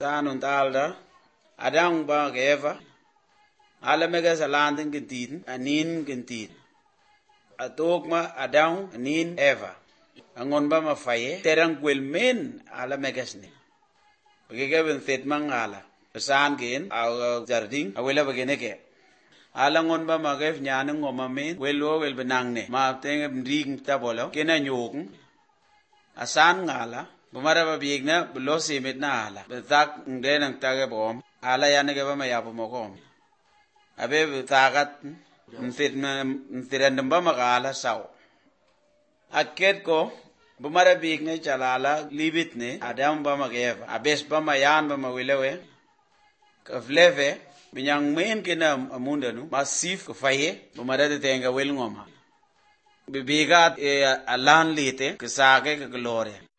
Tanun talda adang ba geva ala mega salandin gentin anin gentin atokma adang anin eva angon ba mafaye terang gwelmen ala megasne bagega ben set mangala pesan gen au jardin awela bagene ke ala ngon ba magef nyane ngomamen welo wel benangne ma tenge ring tabolo kena nyokun asan ngala bumara ba biegna blo simet na ala betak ndenang tage bom ala yana ge ba mayapo mokom abe betagat ntirandam ba magala saw aket ko bumara biegna chalala libit ne adam ba mageva abes ba mayan ba mawilewe kafleve binyang men kena amundanu masif kafaye bumara de tenga wel ngoma bibigat alan lite kesake ke gloria